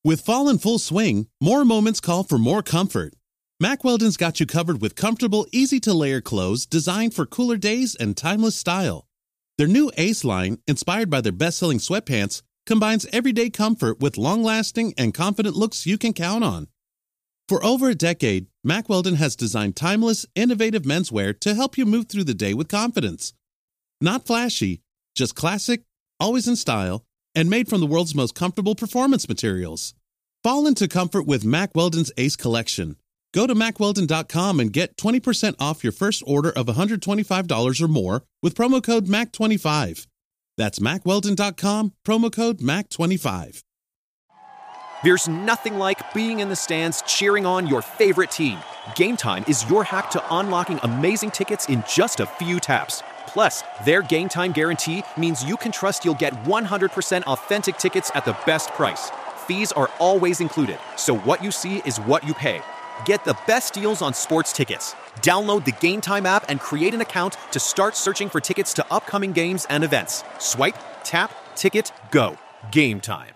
With fall in full swing, more moments call for more comfort. Mack Weldon's got you covered with comfortable, easy-to-layer clothes designed for cooler days and timeless style. Their new Ace line, inspired by their best-selling sweatpants, combines everyday comfort with long-lasting and confident looks you can count on. For over a decade, Mack Weldon has designed timeless, innovative menswear to help you move through the day with confidence. Not flashy, just classic, always in style, and made from the world's most comfortable performance materials. Fall into comfort with Mack Weldon's Ace collection. Go to MackWeldon.com and get 20% off your first order of $125 or more with promo code MAC25. That's MackWeldon.com, promo code MAC25. There's nothing like being in the stands cheering on your favorite team. Game Time is your hack to unlocking amazing tickets in just a few taps. Plus, their Game Time guarantee means you can trust you'll get 100% authentic tickets at the best price. Fees are always included, so what you see is what you pay. Get the best deals on sports tickets. Download the Game Time app and create an account to start searching for tickets to upcoming games and events. Swipe, tap, ticket, go. Game Time.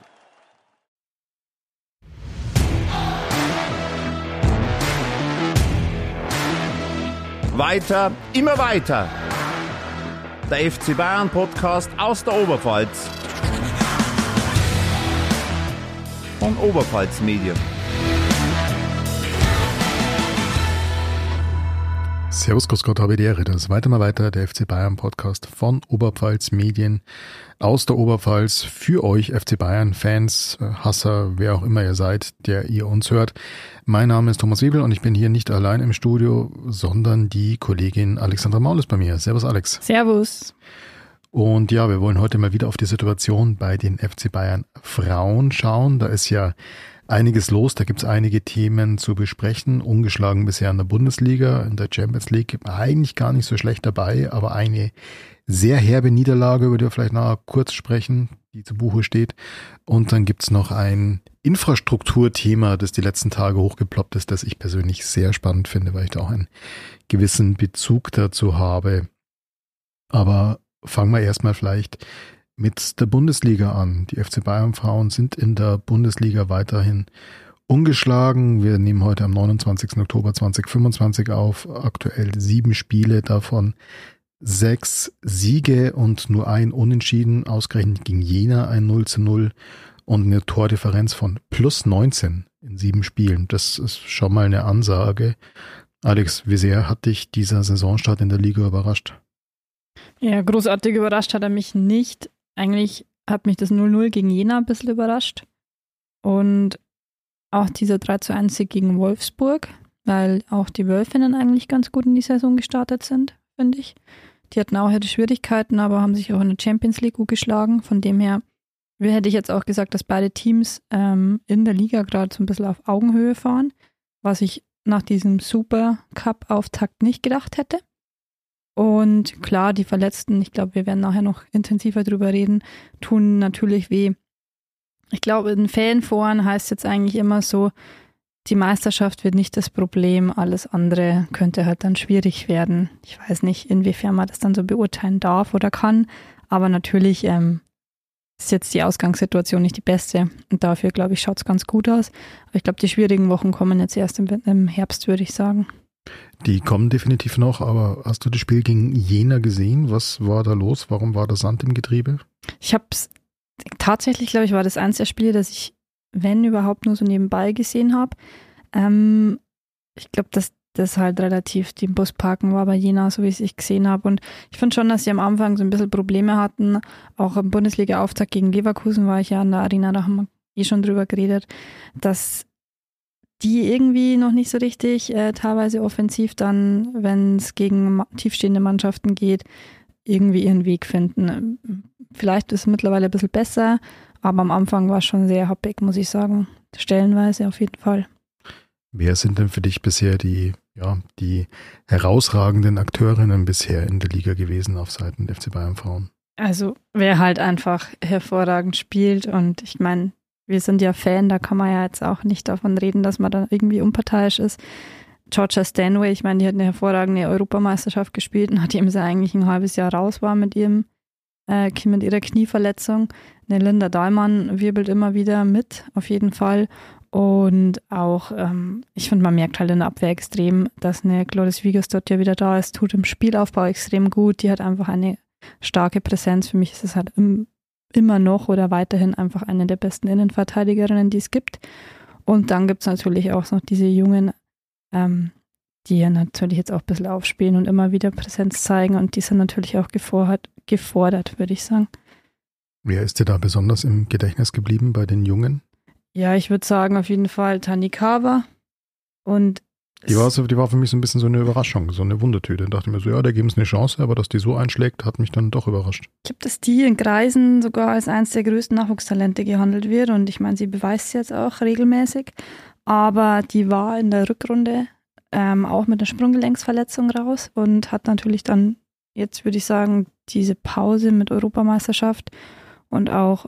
Weiter, immer weiter. Der FC Bayern Podcast aus der Oberpfalz. Von Oberpfalz Medien. Servus, grüß Gott, habe die Ehre. Das ist weiter mal weiter, der FC Bayern Podcast von Oberpfalz Medien aus der Oberpfalz für euch FC Bayern Fans, Hasser, wer auch immer ihr seid, der ihr uns hört. Mein Name ist Thomas Wiebel und ich bin hier nicht allein im Studio, sondern die Kollegin Alexandra Maul ist bei mir. Servus Alex. Servus. Und ja, wir wollen heute mal wieder auf die Situation bei den FC Bayern Frauen schauen. Da ist ja einiges los, da gibt es einige Themen zu besprechen. Ungeschlagen bisher in der Bundesliga, in der Champions League eigentlich gar nicht so schlecht dabei, aber eine sehr herbe Niederlage, über die wir vielleicht nachher kurz sprechen, die zu Buche steht. Und dann gibt es noch ein Infrastrukturthema, das die letzten Tage hochgeploppt ist, das ich persönlich sehr spannend finde, weil ich da auch einen gewissen Bezug dazu habe. Aber fangen wir erstmal vielleicht mit der Bundesliga an. Die FC Bayern Frauen sind in der Bundesliga weiterhin ungeschlagen. Wir nehmen heute am 29. Oktober 2025 auf. Aktuell 7 Spiele, davon 6 Siege und nur ein Unentschieden. Ausgerechnet gegen Jena ein 0:0 und eine Tordifferenz von plus 19 in 7 Spielen. Das ist schon mal eine Ansage. Alex, wie sehr hat dich dieser Saisonstart in der Liga überrascht? Ja, großartig überrascht hat er mich nicht. Eigentlich hat mich das 0:0 gegen Jena ein bisschen überrascht. Und auch dieser 3:1 gegen Wolfsburg, weil auch die Wölfinnen eigentlich ganz gut in die Saison gestartet sind, finde ich. Die hatten auch ihre Schwierigkeiten, aber haben sich auch in der Champions League gut geschlagen. Von dem her hätte ich jetzt auch gesagt, dass beide Teams in der Liga gerade so ein bisschen auf Augenhöhe fahren, was ich nach diesem Super-Cup-Auftakt nicht gedacht hätte. Und klar, die Verletzten, ich glaube, wir werden nachher noch intensiver drüber reden, tun natürlich weh. Ich glaube, in Fanforen heißt jetzt eigentlich immer so, die Meisterschaft wird nicht das Problem, alles andere könnte halt dann schwierig werden. Ich weiß nicht, inwiefern man das dann so beurteilen darf oder kann, aber natürlich ist jetzt die Ausgangssituation nicht die beste und dafür, glaube ich, schaut es ganz gut aus. Aber ich glaube, die schwierigen Wochen kommen jetzt erst im Herbst, würde ich sagen. Die kommen definitiv noch, aber hast du das Spiel gegen Jena gesehen? Was war da los? Warum war da Sand im Getriebe? Ich habe es tatsächlich, glaube ich, war das eins der Spiele, das ich, wenn überhaupt, nur so nebenbei gesehen habe. Ich glaube, dass das halt relativ die Busparken war bei Jena, so wie ich gesehen habe. Und ich finde schon, dass sie am Anfang so ein bisschen Probleme hatten. Auch im Bundesliga-Auftakt gegen Leverkusen war ich ja in der Arena, da haben wir schon drüber geredet, dass die irgendwie noch nicht so richtig teilweise offensiv dann, wenn es gegen tiefstehende Mannschaften geht, irgendwie ihren Weg finden. Vielleicht ist es mittlerweile ein bisschen besser, aber am Anfang war es schon sehr happig, muss ich sagen. Stellenweise auf jeden Fall. Wer sind denn für dich bisher die herausragenden Akteurinnen bisher in der Liga gewesen auf Seiten der FC Bayern Frauen? Also wer halt einfach hervorragend spielt und ich meine, wir sind ja Fan, da kann man ja jetzt auch nicht davon reden, dass man da irgendwie unparteiisch ist. Georgia Stanway, ich meine, die hat eine hervorragende Europameisterschaft gespielt, nachdem sie eigentlich ein halbes Jahr raus war mit ihrem mit ihrer Knieverletzung. Eine Linda Dahlmann wirbelt immer wieder mit, auf jeden Fall. Und auch, ich finde, man merkt halt in der Abwehr extrem, dass eine Glorice Wiegers dort ja wieder da ist, tut im Spielaufbau extrem gut. Die hat einfach eine starke Präsenz. Für mich ist es halt immer noch oder weiterhin einfach eine der besten Innenverteidigerinnen, die es gibt. Und dann gibt es natürlich auch noch diese Jungen, die ja natürlich jetzt auch ein bisschen aufspielen und immer wieder Präsenz zeigen. Und die sind natürlich auch gefordert, würde ich sagen. Wer ist dir da besonders im Gedächtnis geblieben bei den Jungen? Ja, ich würde sagen auf jeden Fall Tanikawa. Und die war für mich so ein bisschen so eine Überraschung, so eine Wundertüte. Ich dachte mir so, ja, da geben es eine Chance, aber dass die so einschlägt, hat mich dann doch überrascht. Ich glaube, dass die in Kreisen sogar als eines der größten Nachwuchstalente gehandelt wird. Und ich meine, sie beweist es jetzt auch regelmäßig. Aber die war in der Rückrunde auch mit einer Sprunggelenksverletzung raus und hat natürlich dann, jetzt würde ich sagen, diese Pause mit Europameisterschaft und auch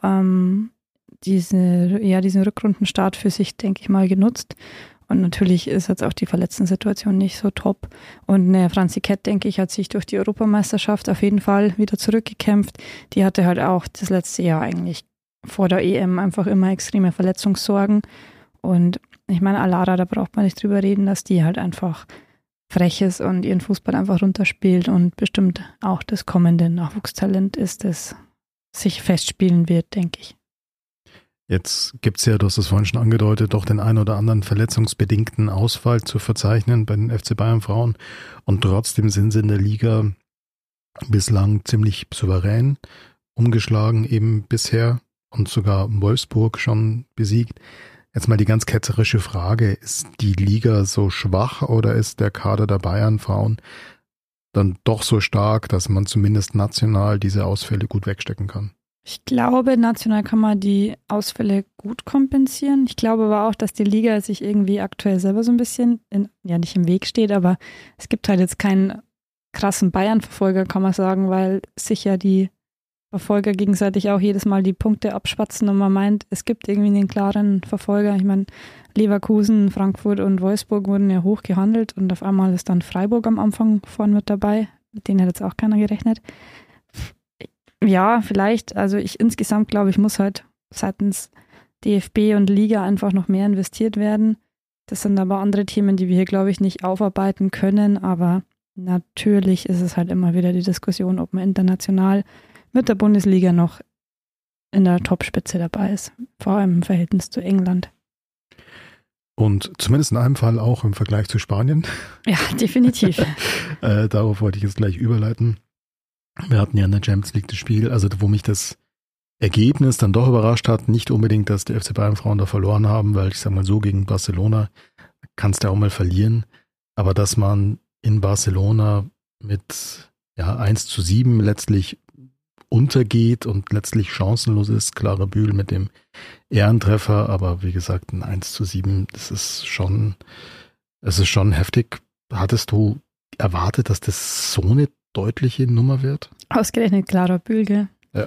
diesen Rückrundenstart für sich, denke ich mal, genutzt. Und natürlich ist jetzt auch die Verletzten-Situation nicht so top. Und eine Franzi Kett, denke ich, hat sich durch die Europameisterschaft auf jeden Fall wieder zurückgekämpft. Die hatte halt auch das letzte Jahr eigentlich vor der EM einfach immer extreme Verletzungssorgen. Und ich meine, Alara, da braucht man nicht drüber reden, dass die halt einfach frech ist und ihren Fußball einfach runterspielt und bestimmt auch das kommende Nachwuchstalent ist, das sich festspielen wird, denke ich. Jetzt gibt es ja, du hast es vorhin schon angedeutet, doch den ein oder anderen verletzungsbedingten Ausfall zu verzeichnen bei den FC Bayern Frauen. Und trotzdem sind sie in der Liga bislang ziemlich souverän umgeschlagen, eben bisher, und sogar Wolfsburg schon besiegt. Jetzt mal die ganz ketzerische Frage, ist die Liga so schwach oder ist der Kader der Bayern Frauen dann doch so stark, dass man zumindest national diese Ausfälle gut wegstecken kann? Ich glaube, national kann man die Ausfälle gut kompensieren. Ich glaube aber auch, dass die Liga sich irgendwie aktuell selber so ein bisschen, nicht im Weg steht, aber es gibt halt jetzt keinen krassen Bayern-Verfolger, kann man sagen, weil sich ja die Verfolger gegenseitig auch jedes Mal die Punkte abschwatzen und man meint, es gibt irgendwie einen klaren Verfolger. Ich meine, Leverkusen, Frankfurt und Wolfsburg wurden ja hoch gehandelt und auf einmal ist dann Freiburg am Anfang vorne mit dabei. Mit denen hat jetzt auch keiner gerechnet. Ja, vielleicht. Also insgesamt glaube ich, muss halt seitens DFB und Liga einfach noch mehr investiert werden. Das sind aber andere Themen, die wir hier, glaube ich, nicht aufarbeiten können. Aber natürlich ist es halt immer wieder die Diskussion, ob man international mit der Bundesliga noch in der Topspitze dabei ist. Vor allem im Verhältnis zu England. Und zumindest in einem Fall auch im Vergleich zu Spanien. Ja, definitiv. Darauf wollte ich jetzt gleich überleiten. Wir hatten ja in der Champions League das Spiel, also wo mich das Ergebnis dann doch überrascht hat, nicht unbedingt, dass die FC Bayern Frauen da verloren haben, weil ich sage mal so, gegen Barcelona kannst du ja auch mal verlieren, aber dass man in Barcelona mit 1:7 letztlich untergeht und letztlich chancenlos ist, Clara Bühl mit dem Ehrentreffer, aber wie gesagt, ein 1:7, das ist schon heftig. Hattest du erwartet, dass das so eine deutliche Nummer wird? Ausgerechnet Clara Bühl, gell? Ja.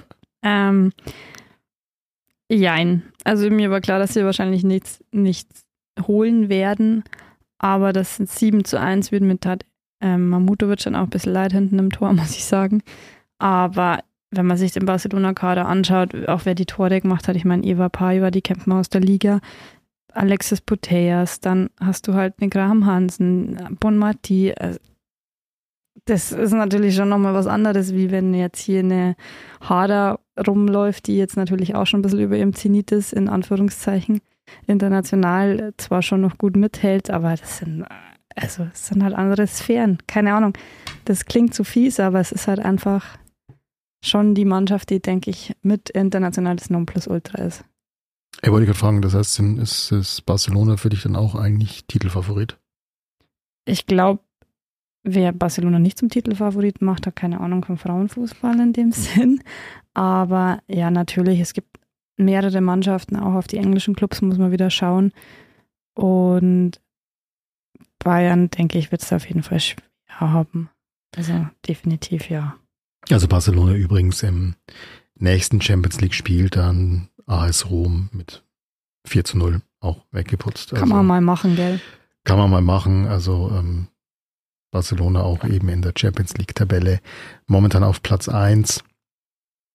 Jein. Also mir war klar, dass sie wahrscheinlich nichts holen werden, aber das 7:1 wird mir tat Mamutovic dann auch ein bisschen leid hinten im Tor, muss ich sagen. Aber wenn man sich den Barcelona-Kader anschaut, auch wer die Tore gemacht hat, ich meine Eva Paiva, die kennt man aus der Liga, Alexis Putellas, dann hast du halt eine Graham Hansen, Bonmati. Das ist natürlich schon nochmal was anderes, wie wenn jetzt hier eine Hader rumläuft, die jetzt natürlich auch schon ein bisschen über ihrem Zenit ist, in Anführungszeichen, international zwar schon noch gut mithält, aber das sind halt andere Sphären. Keine Ahnung, das klingt zu fies, aber es ist halt einfach schon die Mannschaft, die, denke ich, mit internationales Nonplusultra ist. Ich wollte gerade fragen, das heißt, ist Barcelona für dich dann auch eigentlich Titelfavorit? Ich glaube, wer Barcelona nicht zum Titelfavorit macht, hat keine Ahnung vom Frauenfußball in dem Sinn. Aber ja, natürlich, es gibt mehrere Mannschaften, auch auf die englischen Clubs muss man wieder schauen. Und Bayern, denke ich, wird es auf jeden Fall schwer haben. Also definitiv ja. Also Barcelona übrigens im nächsten Champions League Spiel dann AS Rom mit 4:0 auch weggeputzt. Kann man mal machen, gell? Kann man mal machen, also Barcelona auch eben in der Champions League Tabelle momentan auf Platz 1.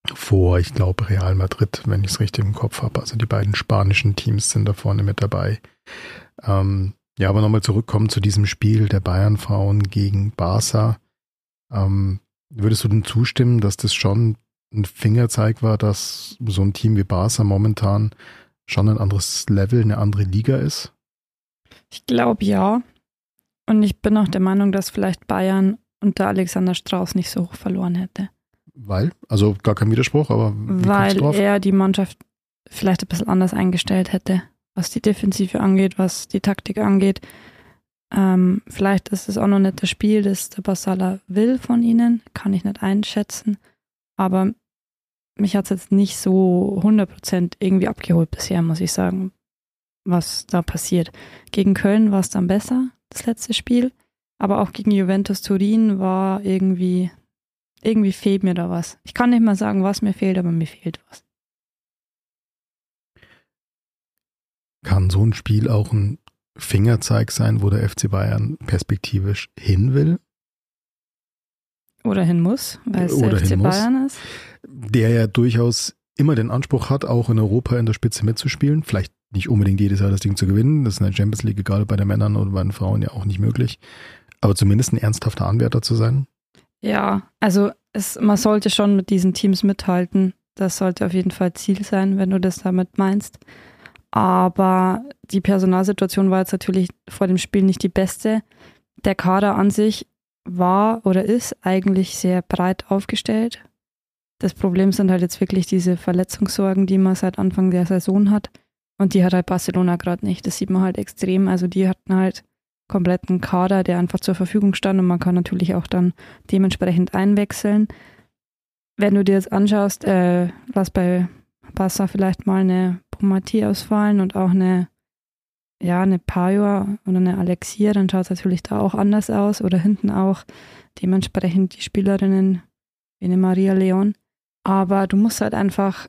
vor, ich glaube, Real Madrid, wenn ich es richtig im Kopf habe. Also die beiden spanischen Teams sind da vorne mit dabei. Ja, aber nochmal zurückkommen zu diesem Spiel der Bayern-Frauen gegen Barca. Würdest du denn zustimmen, dass das schon ein Fingerzeig war, dass so ein Team wie Barca momentan schon ein anderes Level, eine andere Liga ist? Ich glaube ja. Und ich bin auch der Meinung, dass vielleicht Bayern unter Alexander Strauß nicht so hoch verloren hätte. Weil? Also gar kein Widerspruch, aber wie weil drauf? er die Mannschaft vielleicht ein bisschen anders eingestellt hätte, was die Defensive angeht, was die Taktik angeht. Vielleicht ist es auch noch nicht das Spiel, das der Barca will von ihnen, kann ich nicht einschätzen. Aber mich hat es jetzt nicht so 100% irgendwie abgeholt bisher, muss ich sagen, was da passiert. Gegen Köln war es dann besser, das letzte Spiel. Aber auch gegen Juventus Turin war irgendwie fehlt mir da was. Ich kann nicht mal sagen, was mir fehlt, aber mir fehlt was. Kann so ein Spiel auch ein Fingerzeig sein, wo der FC Bayern perspektivisch hin will? Oder hin muss, weil es der FC Bayern ist. Der ja durchaus immer den Anspruch hat, auch in Europa in der Spitze mitzuspielen. Vielleicht nicht unbedingt jedes Jahr das Ding zu gewinnen. Das ist in der Champions League, egal bei den Männern oder bei den Frauen, ja auch nicht möglich. Aber zumindest ein ernsthafter Anwärter zu sein. Ja, also man sollte schon mit diesen Teams mithalten. Das sollte auf jeden Fall Ziel sein, wenn du das damit meinst. Aber die Personalsituation war jetzt natürlich vor dem Spiel nicht die beste. Der Kader an sich war oder ist eigentlich sehr breit aufgestellt. Das Problem sind halt jetzt wirklich diese Verletzungssorgen, die man seit Anfang der Saison hat. Und die hat halt Barcelona gerade nicht. Das sieht man halt extrem. Also die hatten halt kompletten Kader, der einfach zur Verfügung stand und man kann natürlich auch dann dementsprechend einwechseln. Wenn du dir jetzt anschaust, was bei Barca vielleicht mal eine Pomati ausfallen und auch eine Pajor oder eine Alexia, dann schaut es natürlich da auch anders aus oder hinten auch dementsprechend die Spielerinnen wie eine Maria Leon. Aber du musst halt einfach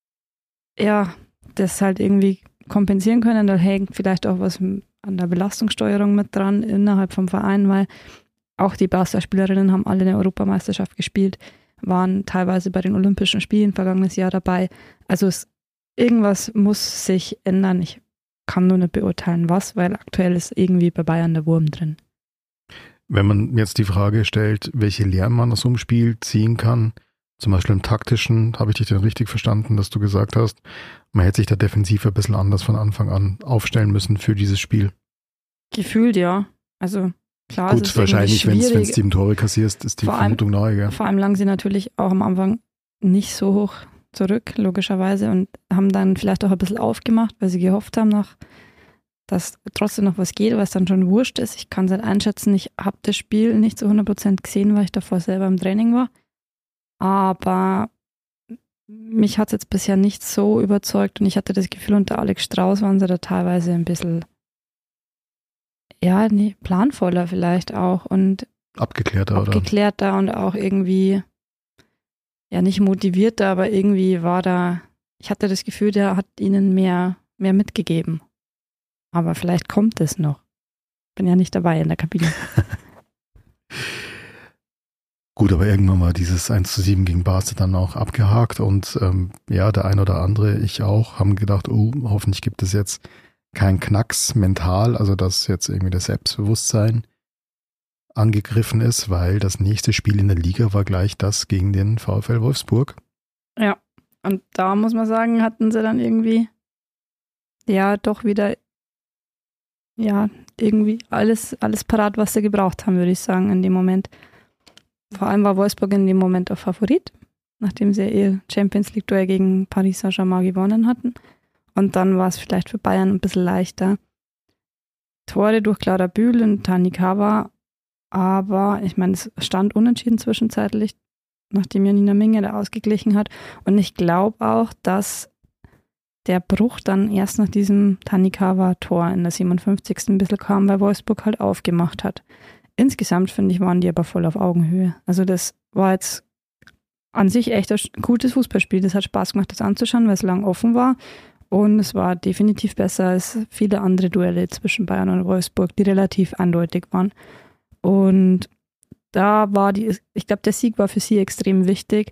das halt irgendwie kompensieren können. Da hängt vielleicht auch was an der Belastungssteuerung mit dran innerhalb vom Verein, weil auch die Barca-Spielerinnen haben alle eine Europameisterschaft gespielt, waren teilweise bei den Olympischen Spielen vergangenes Jahr dabei. Also irgendwas muss sich ändern. Ich kann nur nicht beurteilen, was, weil aktuell ist irgendwie bei Bayern der Wurm drin. Wenn man jetzt die Frage stellt, welche Lehren man aus so einem Spiel ziehen kann, zum Beispiel im Taktischen, habe ich dich denn richtig verstanden, dass du gesagt hast, man hätte sich da defensiv ein bisschen anders von Anfang an aufstellen müssen für dieses Spiel? Gefühlt, ja. Also klar, gut, wahrscheinlich, wenn es 7 Tore kassierst, ist die Vermutung nahe. Ja. Vor allem lagen sie natürlich auch am Anfang nicht so hoch zurück, logischerweise, und haben dann vielleicht auch ein bisschen aufgemacht, weil sie gehofft haben, dass trotzdem noch was geht, was dann schon wurscht ist. Ich kann es nicht einschätzen. Ich habe das Spiel nicht zu 100% gesehen, weil ich davor selber im Training war. Aber mich hat es jetzt bisher nicht so überzeugt und ich hatte das Gefühl, unter Alex Strauß waren sie da teilweise ein bisschen planvoller vielleicht auch und abgeklärter und auch irgendwie nicht motivierter, aber irgendwie ich hatte das Gefühl, der hat ihnen mehr mitgegeben. Aber vielleicht kommt es noch. Bin ja nicht dabei in der Kabine. Gut, aber irgendwann war dieses 1:7 gegen Barca dann auch abgehakt und der ein oder andere, ich auch, haben gedacht, hoffentlich gibt es jetzt keinen Knacks mental, also dass jetzt irgendwie das Selbstbewusstsein angegriffen ist, weil das nächste Spiel in der Liga war gleich das gegen den VfL Wolfsburg. Ja, und da muss man sagen, hatten sie dann irgendwie doch wieder irgendwie alles parat, was sie gebraucht haben, würde ich sagen, in dem Moment. Vor allem war Wolfsburg in dem Moment auch Favorit, nachdem sie ihr Champions League-Duell gegen Paris Saint-Germain gewonnen hatten. Und dann war es vielleicht für Bayern ein bisschen leichter. Tore durch Clara Bühl und Tani Kawa, aber ich meine, es stand unentschieden zwischenzeitlich, nachdem Janina Minge da ausgeglichen hat. Und ich glaube auch, dass der Bruch dann erst nach diesem Tani Kawa-Tor in der 57. ein bisschen kam, weil Wolfsburg halt aufgemacht hat. Insgesamt, finde ich, waren die aber voll auf Augenhöhe. Also das war jetzt an sich echt ein gutes Fußballspiel. Das hat Spaß gemacht, das anzuschauen, weil es lang offen war. Und es war definitiv besser als viele andere Duelle zwischen Bayern und Wolfsburg, die relativ eindeutig waren. Und da war ich glaube, der Sieg war für sie extrem wichtig,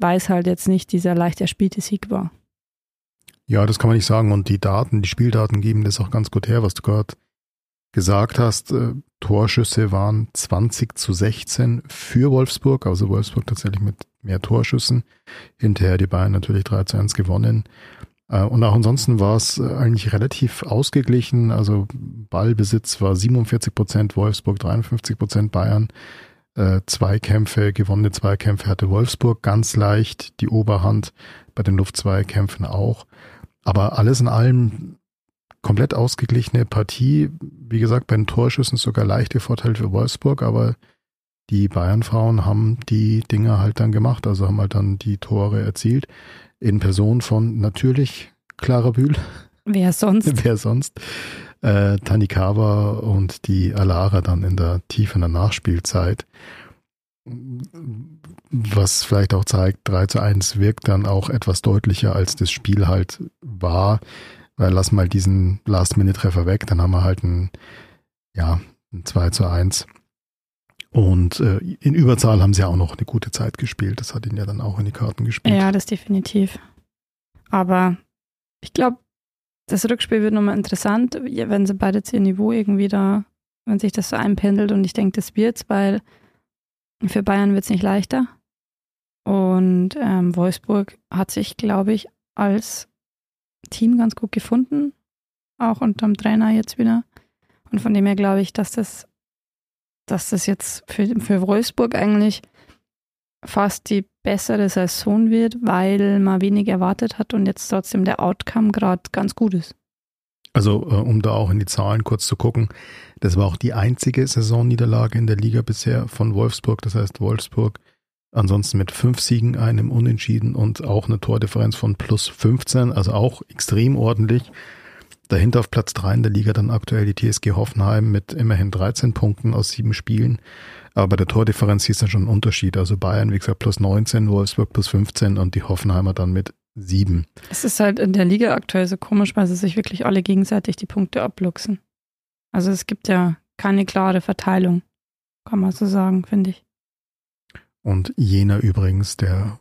weil es halt jetzt nicht dieser leicht erspielte Sieg war. Ja, das kann man nicht sagen. Und die Spieldaten geben das auch ganz gut her, was du gerade gesagt hast. Torschüsse waren 20-16 für Wolfsburg, also Wolfsburg tatsächlich mit mehr Torschüssen. Hinterher die Bayern natürlich 3-1 gewonnen. Und auch ansonsten war es eigentlich relativ ausgeglichen. Also Ballbesitz war 47% Wolfsburg, 53% Bayern. Gewonnene Zweikämpfe hatte Wolfsburg ganz leicht, die Oberhand bei den Luftzweikämpfen auch. Aber alles in allem komplett ausgeglichene Partie. Wie gesagt, bei den Torschüssen sogar leichte Vorteile für Wolfsburg, aber die Bayern-Frauen haben die Dinger halt dann gemacht, also haben halt dann die Tore erzielt. In Person von natürlich Clara Bühl. Wer sonst? Wer sonst? Tanikawa und die Alara dann in der Nachspielzeit. Was vielleicht auch zeigt, 3-1 wirkt dann auch etwas deutlicher, als das Spiel halt war. Weil lass mal diesen Last-Minute-Treffer weg, dann haben wir halt ein 2-1. Und in Überzahl haben sie auch noch eine gute Zeit gespielt. Das hat ihnen ja dann auch in die Karten gespielt. Ja, das definitiv. Aber ich glaube, das Rückspiel wird nochmal interessant, wenn sie beide zu ihr Niveau irgendwie wenn sich das so einpendelt. Und ich denke, das wird's, weil für Bayern wird es nicht leichter. Und Wolfsburg hat sich, glaube ich, als Team ganz gut gefunden. Auch unterm Trainer jetzt wieder. Und von dem her glaube ich, dass das jetzt für Wolfsburg eigentlich fast die bessere Saison wird, weil man wenig erwartet hat und jetzt trotzdem der Outcome gerade ganz gut ist. Also um da auch in die Zahlen kurz zu gucken, das war auch die einzige Saisonniederlage in der Liga bisher von Wolfsburg. Das heißt, Wolfsburg ansonsten mit 5 Siegen, einem Unentschieden und auch eine Tordifferenz von plus 15, also auch extrem ordentlich. Dahinter auf Platz 3 in der Liga dann aktuell die TSG Hoffenheim mit immerhin 13 Punkten aus 7 Spielen. Aber bei der Tordifferenz ist dann schon ein Unterschied. Also Bayern, wie gesagt, plus 19, Wolfsburg plus 15 und die Hoffenheimer dann mit 7. Es ist halt in der Liga aktuell so komisch, weil sie sich wirklich alle gegenseitig die Punkte abluchsen. Also es gibt ja keine klare Verteilung, kann man so sagen, finde ich. Und Jena übrigens,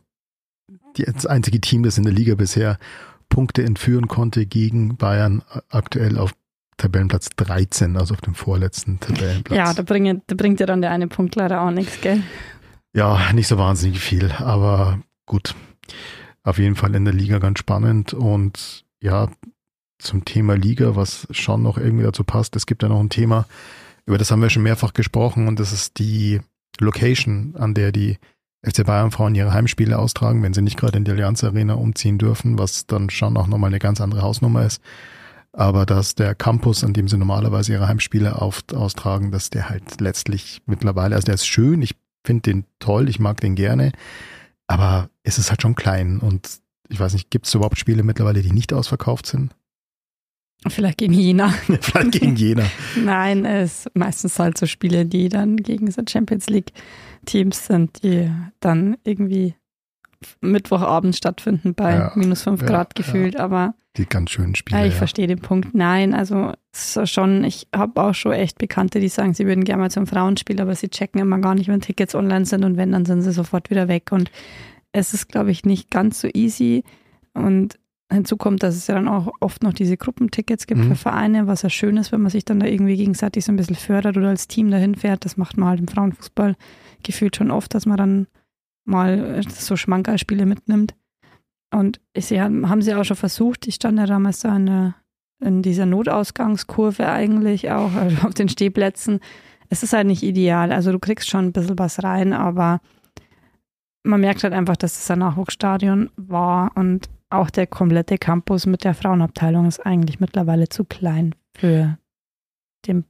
das einzige Team, das in der Liga bisher Punkte entführen konnte gegen Bayern, aktuell auf Tabellenplatz 13, also auf dem vorletzten Tabellenplatz. Ja, da bringt ja dann der eine Punkt leider auch nichts, gell? Ja, nicht so wahnsinnig viel, aber gut. Auf jeden Fall in der Liga ganz spannend und ja, zum Thema Liga, was schon noch irgendwie dazu passt, es gibt ja noch ein Thema, über das haben wir schon mehrfach gesprochen und das ist die Location, an der die FC Bayern-Frauen ihre Heimspiele austragen, wenn sie nicht gerade in die Allianz Arena umziehen dürfen, was dann schon auch nochmal eine ganz andere Hausnummer ist. Aber dass der Campus, an dem sie normalerweise ihre Heimspiele austragen, dass der halt letztlich mittlerweile, also der ist schön, ich finde den toll, ich mag den gerne, aber es ist halt schon klein und ich weiß nicht, gibt es überhaupt Spiele mittlerweile, die nicht ausverkauft sind? Vielleicht gegen Jena. Vielleicht gegen Jena. Nein, es sind meistens halt so Spiele, die dann gegen so Champions League Teams sind, die dann irgendwie Mittwochabend stattfinden bei minus 5 Grad gefühlt, aber die ganz schönen Spiele. Ich verstehe den Punkt. Nein, also schon, ich habe auch schon echt Bekannte, die sagen, sie würden gerne mal zum Frauenspiel, aber sie checken immer gar nicht, wenn Tickets online sind und wenn, dann sind sie sofort wieder weg und es ist, glaube ich, nicht ganz so easy und hinzu kommt, dass es ja dann auch oft noch diese Gruppentickets gibt für Vereine, was ja schön ist, wenn man sich dann da irgendwie gegenseitig so ein bisschen fördert oder als Team dahin fährt. Das macht man halt im Frauenfußball gefühlt schon oft, dass man dann mal so Schmankerlspiele mitnimmt. Und haben sie auch schon versucht, ich stand ja damals da in dieser Notausgangskurve eigentlich auch, also auf den Stehplätzen. Es ist halt nicht ideal, also du kriegst schon ein bisschen was rein, aber man merkt halt einfach, dass es ein Nachwuchsstadion war und auch der komplette Campus mit der Frauenabteilung ist eigentlich mittlerweile zu klein für den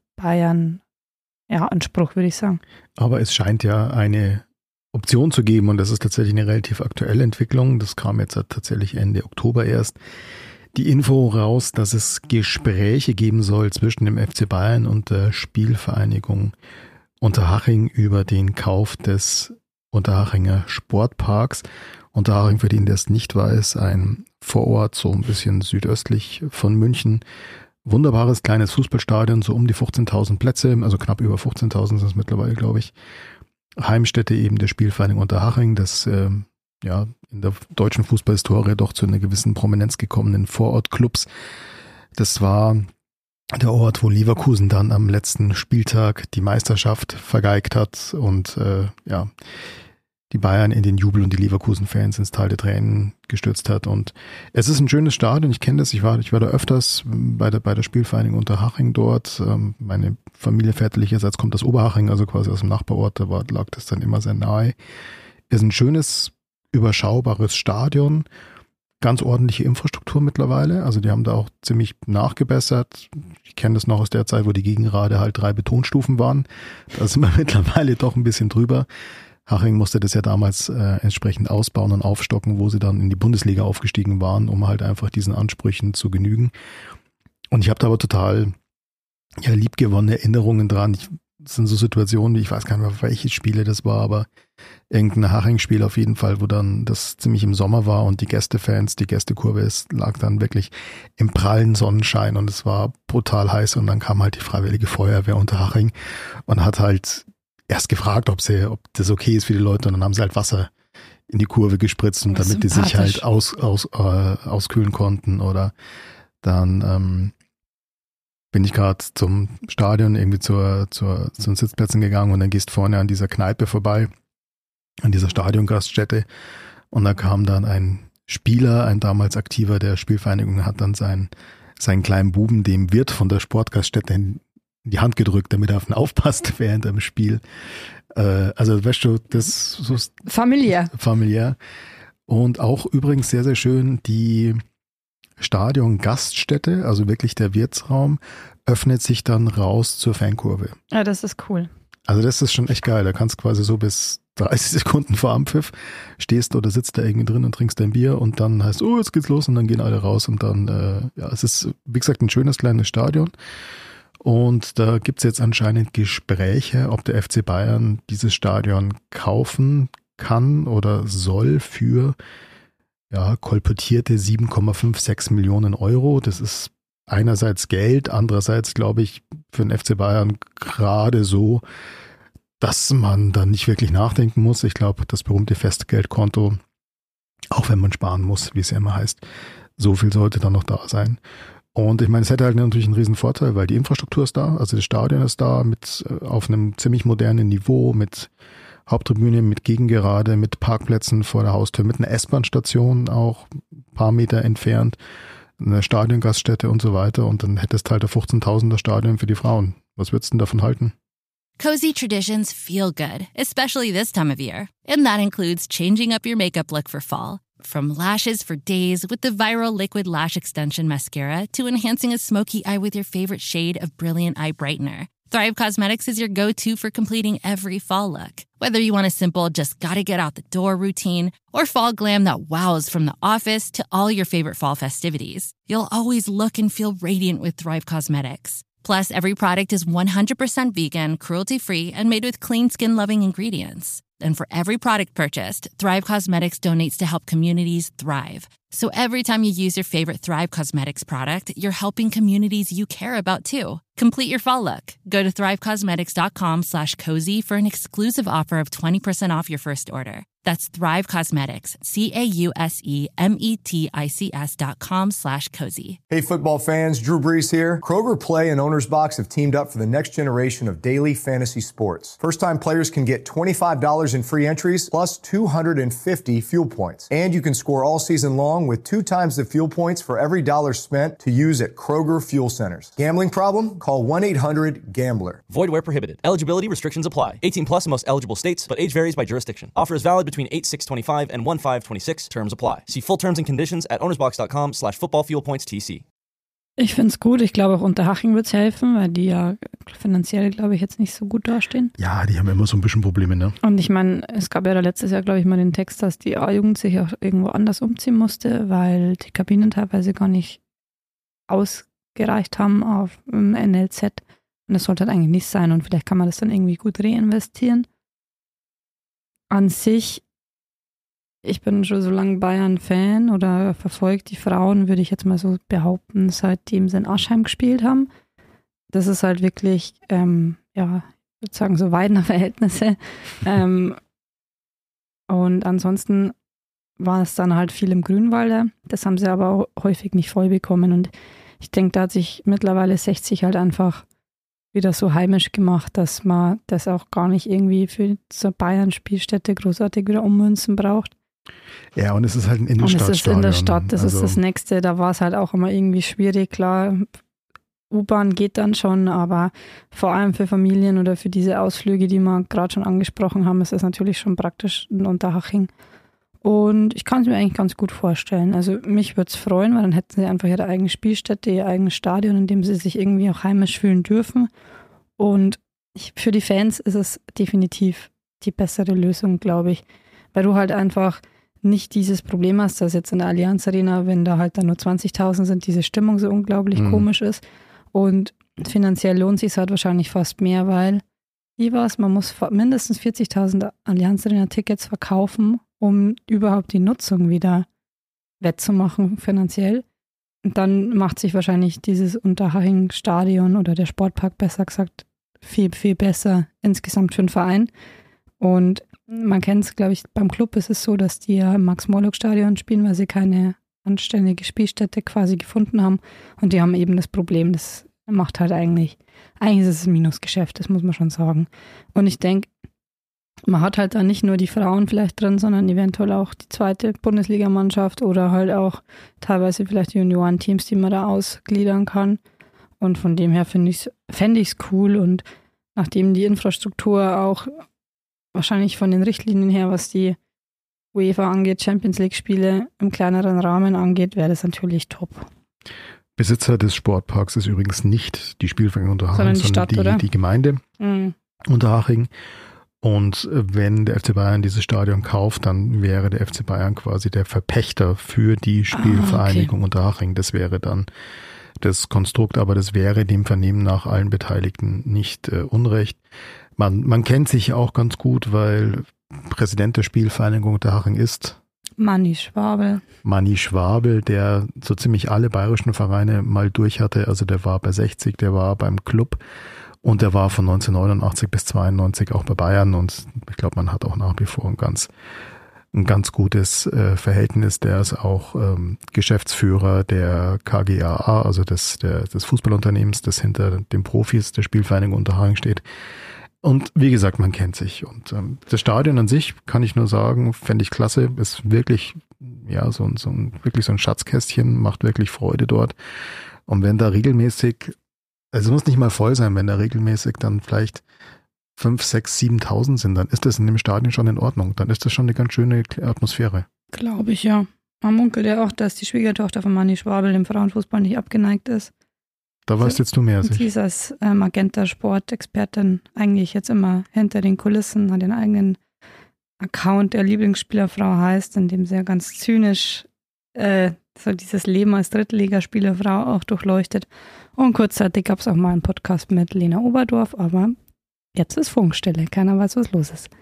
Bayern-Anspruch, würde ich sagen. Aber es scheint ja eine Option zu geben und das ist tatsächlich eine relativ aktuelle Entwicklung. Das kam jetzt tatsächlich Ende Oktober erst. Die Info raus, dass es Gespräche geben soll zwischen dem FC Bayern und der Spielvereinigung Unterhaching über den Kauf des Unterhachinger Sportparks. Unterhaching, für den der es nicht weiß, ein Vorort, so ein bisschen südöstlich von München. Wunderbares kleines Fußballstadion, so um die 15.000 Plätze, also knapp über 15.000 sind es mittlerweile, glaube ich. Heimstätte eben der Spielvereinigung Unterhaching, das in der deutschen Fußballhistorie doch zu einer gewissen Prominenz gekommenen Vorortclubs. Das war der Ort, wo Leverkusen dann am letzten Spieltag die Meisterschaft vergeigt hat und die Bayern in den Jubel und die Leverkusen-Fans ins Tal der Tränen gestürzt hat. Und es ist ein schönes Stadion, ich kenne das, ich war da öfters bei der Spielvereinigung Unterhaching dort. Meine Familie väterlicherseits kommt aus Oberhaching, also quasi aus dem Nachbarort, lag das dann immer sehr nahe. Es ist ein schönes, überschaubares Stadion, ganz ordentliche Infrastruktur mittlerweile, also die haben da auch ziemlich nachgebessert. Ich kenne das noch aus der Zeit, wo die Gegengrade halt 3 Betonstufen waren. Da sind wir mittlerweile doch ein bisschen drüber. Haching musste das ja damals entsprechend ausbauen und aufstocken, wo sie dann in die Bundesliga aufgestiegen waren, um halt einfach diesen Ansprüchen zu genügen. Und ich habe da aber total liebgewonnene Erinnerungen dran. Das sind so Situationen, ich weiß gar nicht mehr, welche Spiele das war, aber irgendein Haching-Spiel auf jeden Fall, wo dann das ziemlich im Sommer war und die Gästefans, die Gästekurve lag dann wirklich im prallen Sonnenschein und es war brutal heiß und dann kam halt die Freiwillige Feuerwehr Unterhaching und hat halt erst gefragt, ob das okay ist für die Leute und dann haben sie halt Wasser in die Kurve gespritzt und damit die sich halt auskühlen konnten oder dann bin ich gerade zum Stadion irgendwie zu den Sitzplätzen gegangen und dann gehst vorne an dieser Kneipe vorbei, an dieser Stadiongaststätte und da kam dann ein Spieler, ein damals Aktiver der Spielvereinigung, hat dann seinen kleinen Buben dem Wirt von der Sportgaststätte in die Hand gedrückt, damit er auf ihn aufpasst während dem Spiel. Also weißt du, das so familiär. Und auch übrigens sehr, sehr schön die Stadion-Gaststätte, also wirklich der Wirtsraum, öffnet sich dann raus zur Fankurve. Ja, das ist cool. Also das ist schon echt geil. Da kannst du quasi so bis 30 Sekunden vor Anpfiff stehst oder sitzt da irgendwie drin und trinkst dein Bier und dann heißt, jetzt geht's los und dann gehen alle raus und dann, es ist, wie gesagt, ein schönes kleines Stadion. Und da gibt's jetzt anscheinend Gespräche, ob der FC Bayern dieses Stadion kaufen kann oder soll für kolportierte 7,56 Millionen Euro. Das ist einerseits Geld, andererseits glaube ich für den FC Bayern gerade so, dass man da nicht wirklich nachdenken muss. Ich glaube, das berühmte Festgeldkonto, auch wenn man sparen muss, wie es ja immer heißt, so viel sollte dann noch da sein. Und ich meine, es hätte halt natürlich einen riesen Vorteil, weil die Infrastruktur ist da, also das Stadion ist da auf einem ziemlich modernen Niveau, mit Haupttribüne, mit Gegengerade, mit Parkplätzen vor der Haustür, mit einer S-Bahn-Station auch ein paar Meter entfernt, eine Stadiongaststätte und so weiter. Und dann hättest halt ein 15.000er Stadion für die Frauen. Was würdest du denn davon halten? Cozy traditions feel good, especially this time of year. And that includes changing up your makeup look for fall. From lashes for days with the viral Liquid Lash Extension Mascara to enhancing a smoky eye with your favorite shade of Brilliant Eye Brightener. Thrive Causemetics is your go-to for completing every fall look. Whether you want a simple, just gotta get out the door routine, or fall glam that wows from the office to all your favorite fall festivities, you'll always look and feel radiant with Thrive Causemetics. Plus, every product is 100% vegan, cruelty-free, and made with clean skin-loving ingredients. And for every product purchased, Thrive Causemetics donates to help communities thrive. So every time you use your favorite Thrive Causemetics product, you're helping communities you care about too. Complete your fall look. Go to thrivecosmetics.com/cozy for an exclusive offer of 20% off your first order. That's Thrive Causemetics, CAUSEMETICS.com/cozy. Hey, football fans, Drew Brees here. Kroger Play and Owner's Box have teamed up for the next generation of daily fantasy sports. First-time players can get $25 in free entries plus 250 fuel points. And you can score all season long with 2 times the fuel points for every dollar spent to use at Kroger Fuel Centers. Gambling problem? Call 1-800-GAMBLER. Void where prohibited. Eligibility restrictions apply. 18 plus in most eligible states, but age varies by jurisdiction. Offer is valid between 8/6/25 and 1/5/26. Terms apply. See full terms and conditions at ownersbox.com/footballfuelpointstc. Ich finde es gut. Ich glaube, auch Unterhaching wird es helfen, weil die ja finanziell, glaube ich, jetzt nicht so gut dastehen. Ja, die haben immer so ein bisschen Probleme, ne? Und ich meine, es gab ja da letztes Jahr, glaube ich, mal den Text, dass die A-Jugend sich auch irgendwo anders umziehen musste, weil die Kabinen teilweise gar nicht ausgereicht haben auf NLZ. Und das sollte halt eigentlich nicht sein. Und vielleicht kann man das dann irgendwie gut reinvestieren. An sich, ich bin schon so lange Bayern-Fan oder verfolgt die Frauen, würde ich jetzt mal so behaupten, seitdem sie in Aschheim gespielt haben. Das ist halt wirklich, ich würde sagen, so Weidner Verhältnisse. Und ansonsten war es dann halt viel im Grünwalder. Das haben sie aber auch häufig nicht voll bekommen. Und ich denke, da hat sich mittlerweile 60 halt einfach wieder so heimisch gemacht, dass man das auch gar nicht irgendwie für zur Bayern-Spielstätte großartig wieder ummünzen braucht. Ja, und es ist halt ein Innenstadtstadion. Und es ist in der Stadt, das ist das Nächste. Da war es halt auch immer irgendwie schwierig. Klar, U-Bahn geht dann schon, aber vor allem für Familien oder für diese Ausflüge, die wir gerade schon angesprochen haben, ist es natürlich schon praktisch in Unterhaching. Und ich kann es mir eigentlich ganz gut vorstellen. Also mich würde es freuen, weil dann hätten sie einfach ihre eigene Spielstätte, ihr eigenes Stadion, in dem sie sich irgendwie auch heimisch fühlen dürfen. Und für die Fans ist es definitiv die bessere Lösung, glaube ich. Weil du halt einfach nicht dieses Problem hast, dass jetzt in der Allianz Arena, wenn da halt dann nur 20.000 sind, diese Stimmung so unglaublich komisch ist. Und finanziell lohnt sich es halt wahrscheinlich fast mehr, weil, wie war es, man muss mindestens 40.000 Allianz Arena Tickets verkaufen, um überhaupt die Nutzung wieder wettzumachen finanziell. Und dann macht sich wahrscheinlich dieses Unterhaching-Stadion oder der Sportpark, besser gesagt, viel, viel besser insgesamt für den Verein. Und man kennt es, glaube ich, beim Club ist es so, dass die ja im Max-Morlock-Stadion spielen, weil sie keine anständige Spielstätte quasi gefunden haben. Und die haben eben das Problem, das macht halt eigentlich ist es ein Minusgeschäft, das muss man schon sagen. Und ich denke, man hat halt da nicht nur die Frauen vielleicht drin, sondern eventuell auch die zweite Bundesligamannschaft oder halt auch teilweise vielleicht die Juniorenteams, die man da ausgliedern kann. Und von dem her fände ich es cool. Und nachdem die Infrastruktur auch wahrscheinlich von den Richtlinien her, was die UEFA angeht, Champions League-Spiele im kleineren Rahmen angeht, wäre das natürlich top. Besitzer des Sportparks ist übrigens nicht die Spielvereinigung Unterhaching, sondern die Gemeinde Unterhaching. Und wenn der FC Bayern dieses Stadion kauft, dann wäre der FC Bayern quasi der Verpächter für die Spielvereinigung Unterhaching. Das wäre dann das Konstrukt, aber das wäre dem Vernehmen nach allen Beteiligten nicht unrecht. Man kennt sich auch ganz gut, weil Präsident der Spielvereinigung Unterhaching ist Manni Schwabel, der so ziemlich alle bayerischen Vereine mal durch hatte. Also der war bei 60, der war beim Club und der war von 1989 bis 92 auch bei Bayern. Und ich glaube, man hat auch nach wie vor ein ganz gutes Verhältnis. Der ist auch Geschäftsführer der KGaA, also des Fußballunternehmens, das hinter den Profis der Spielvereinigung Unterhaching steht. Und wie gesagt, man kennt sich. Und das Stadion an sich, kann ich nur sagen, fände ich klasse. Ist wirklich so ein Schatzkästchen, macht wirklich Freude dort. Und wenn da regelmäßig, also es muss nicht mal voll sein, wenn da regelmäßig dann vielleicht 5, 6, 7.000 sind, dann ist das in dem Stadion schon in Ordnung. Dann ist das schon eine ganz schöne Atmosphäre. Glaube ich, ja. Man munkelt ja auch, dass die Schwiegertochter von Manni Schwabel dem Frauenfußball nicht abgeneigt ist. Da weißt jetzt du mehr. Sie ist als Magenta-Sport-Expertin eigentlich jetzt immer hinter den Kulissen, hat den eigenen Account, der Lieblingsspielerfrau heißt, in dem sie ja ganz zynisch so dieses Leben als Drittligaspielerfrau auch durchleuchtet. Und kurzzeitig gab es auch mal einen Podcast mit Lena Oberdorf, aber jetzt ist Funkstille, keiner weiß, was los ist.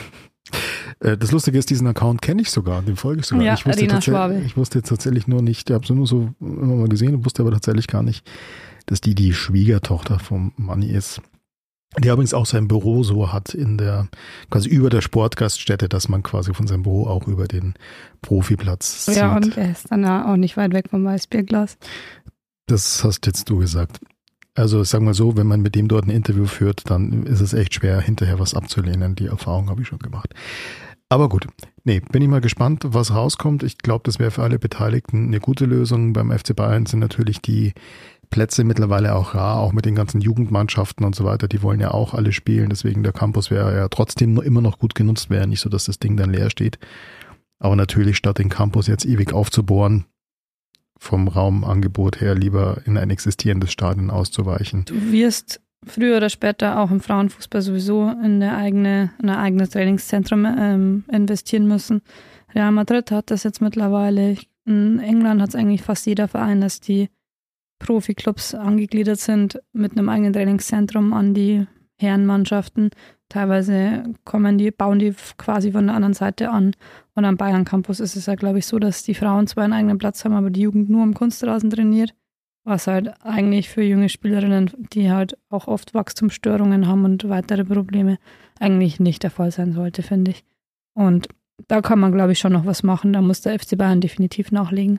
Das Lustige ist, diesen Account kenne ich sogar, den folge ich sogar. Ja, ich wusste tatsächlich nur nicht, ich habe es nur so immer mal gesehen und wusste aber tatsächlich gar nicht, dass die Schwiegertochter vom Manni ist. Der übrigens auch sein Büro so hat quasi über der Sportgaststätte, dass man quasi von seinem Büro auch über den Profiplatz sieht. Ja, und er ist dann auch nicht weit weg vom Weißbierglas. Das hast jetzt du gesagt. Also sagen wir so, wenn man mit dem dort ein Interview führt, dann ist es echt schwer, hinterher was abzulehnen. Die Erfahrung habe ich schon gemacht. Aber gut, bin ich mal gespannt, was rauskommt. Ich glaube, das wäre für alle Beteiligten eine gute Lösung. Beim FC Bayern sind natürlich die Plätze mittlerweile auch rar, auch mit den ganzen Jugendmannschaften und so weiter. Die wollen ja auch alle spielen. Deswegen der Campus wäre ja trotzdem immer noch gut genutzt, wäre nicht so, dass das Ding dann leer steht. Aber natürlich, statt den Campus jetzt ewig aufzubohren, vom Raumangebot her lieber in ein existierendes Stadion auszuweichen. Du wirst früher oder später auch im Frauenfußball sowieso in ein eigenes Trainingszentrum investieren müssen. Real Madrid hat das jetzt mittlerweile. In England hat es eigentlich fast jeder Verein, dass die Profiklubs angegliedert sind mit einem eigenen Trainingszentrum an die Herrenmannschaften. Teilweise bauen die quasi von der anderen Seite an. Und am Bayern Campus ist es ja, glaube ich, so, dass die Frauen zwar einen eigenen Platz haben, aber die Jugend nur am Kunstrasen trainiert. Was halt eigentlich für junge Spielerinnen, die halt auch oft Wachstumsstörungen haben und weitere Probleme, eigentlich nicht der Fall sein sollte, finde ich. Und da kann man, glaube ich, schon noch was machen. Da muss der FC Bayern definitiv nachlegen.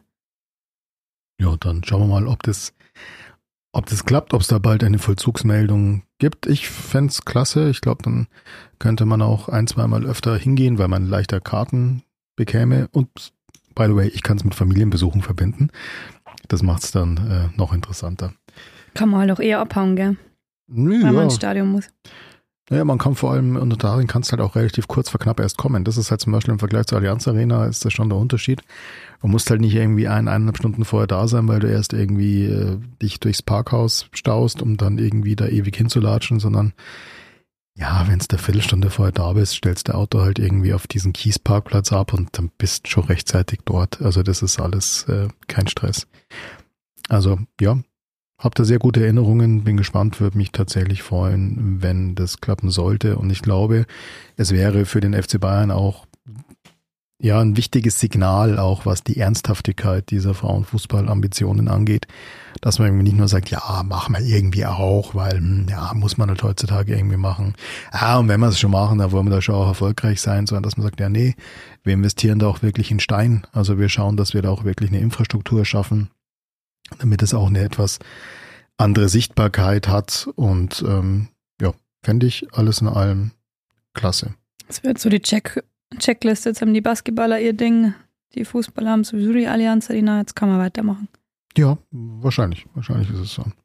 Ja, dann schauen wir mal, ob das klappt, ob es da bald eine Vollzugsmeldung gibt. Ich fände es klasse. Ich glaube, dann könnte man auch 1-2 Mal öfter hingehen, weil man leichter Karten bekäme. Und by the way, ich kann es mit Familienbesuchen verbinden. Das macht es dann noch interessanter. Kann man halt auch eher abhauen, gell? Weil man ins Stadion muss. Naja, man kann vor allem, unter darin kannst du halt auch relativ kurz vor knapp erst kommen. Das ist halt zum Beispiel im Vergleich zur Allianz Arena ist das schon der Unterschied. Du musst halt nicht irgendwie 1,5 Stunden vorher da sein, weil du erst irgendwie dich durchs Parkhaus staust, um dann irgendwie da ewig hinzulatschen, sondern ja, wenn du eine Viertelstunde vorher da bist, stellst du Auto halt irgendwie auf diesen Kiesparkplatz ab und dann bist du schon rechtzeitig dort. Also das ist alles kein Stress. Also ja, habt ihr sehr gute Erinnerungen, bin gespannt, würde mich tatsächlich freuen, wenn das klappen sollte. Und ich glaube, es wäre für den FC Bayern auch ja ein wichtiges Signal, auch was die Ernsthaftigkeit dieser Frauenfußballambitionen angeht, dass man irgendwie nicht nur sagt, ja, machen wir irgendwie auch, weil ja, muss man halt heutzutage irgendwie machen. Ja, und wenn wir es schon machen, dann wollen wir da schon auch erfolgreich sein, sondern dass man sagt, ja, nee, wir investieren da auch wirklich in Stein. Also wir schauen, dass wir da auch wirklich eine Infrastruktur schaffen, damit es auch eine etwas andere Sichtbarkeit hat und ja, fände ich alles in allem klasse. Das wird so die Checkliste, jetzt haben die Basketballer ihr Ding, die Fußballer haben sowieso die Allianz Arena, jetzt kann man weitermachen. Ja, wahrscheinlich ist es so.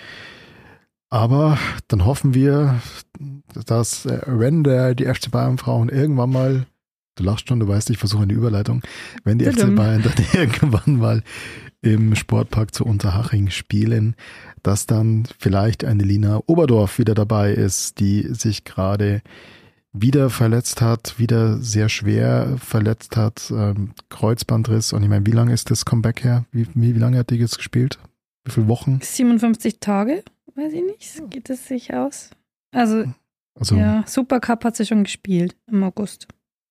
Aber dann hoffen wir, dass wenn die FC Bayern Frauen irgendwann mal, du lachst schon, du weißt, ich versuche eine Überleitung, wenn die FC Bayern dann irgendwann mal im Sportpark zu Unterhaching spielen, dass dann vielleicht eine Lina Oberdorf wieder dabei ist, die sich gerade wieder verletzt hat, wieder sehr schwer verletzt hat, Kreuzbandriss. Und ich meine, wie lange ist das Comeback her? Wie lange hat die jetzt gespielt? Wie viele Wochen? 57 Tage, weiß ich nicht. Geht es sich aus? Also ja, Supercup hat sie schon gespielt im August.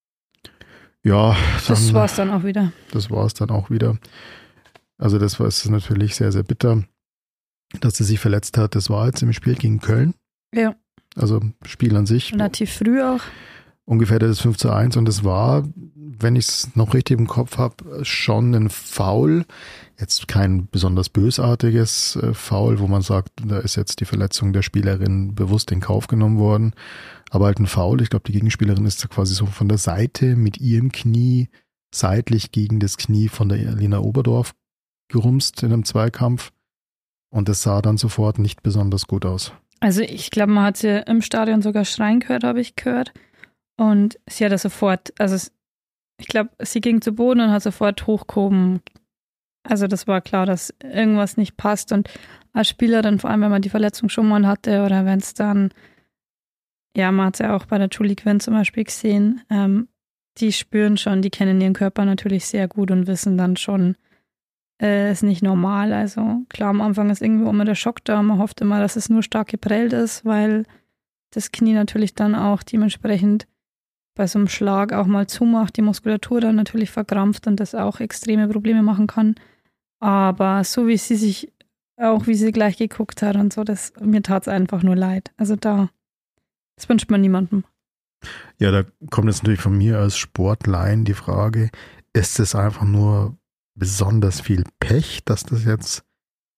Ja. Das war es dann auch wieder. Das war es dann auch wieder. Also das war es natürlich sehr, sehr bitter, dass sie sich verletzt hat. Das war jetzt im Spiel gegen Köln. Ja. Also Spiel an sich. Relativ früh auch. Ungefähr das 5:1 und es war, wenn ich es noch richtig im Kopf habe, schon ein Foul. Jetzt kein besonders bösartiges Foul, wo man sagt, da ist jetzt die Verletzung der Spielerin bewusst in Kauf genommen worden. Aber halt ein Foul. Ich glaube, die Gegenspielerin ist da quasi so von der Seite mit ihrem Knie seitlich gegen das Knie von der Lina Oberdorf gerumst in einem Zweikampf. Und das sah dann sofort nicht besonders gut aus. Also ich glaube, man hat sie im Stadion sogar schreien gehört, habe ich gehört. Und sie hat das sofort, also ich glaube, sie ging zu Boden und hat sofort hochgehoben. Also das war klar, dass irgendwas nicht passt. Und als Spielerin, vor allem wenn man die Verletzung schon mal hatte oder wenn es dann, ja, man hat es ja auch bei der Julie Quinn zum Beispiel gesehen, die spüren schon, die kennen ihren Körper natürlich sehr gut und wissen dann schon, ist nicht normal. Also klar, am Anfang ist irgendwie immer der Schock da. Man hofft immer, dass es nur stark geprellt ist, weil das Knie natürlich dann auch dementsprechend bei so einem Schlag auch mal zumacht, die Muskulatur dann natürlich verkrampft und das auch extreme Probleme machen kann. Aber so wie sie sich, auch wie sie gleich geguckt hat und so, mir tat es einfach nur leid. Also das wünscht man niemandem. Ja, da kommt jetzt natürlich von mir als Sportlein die Frage, ist es einfach nur besonders viel Pech, dass das jetzt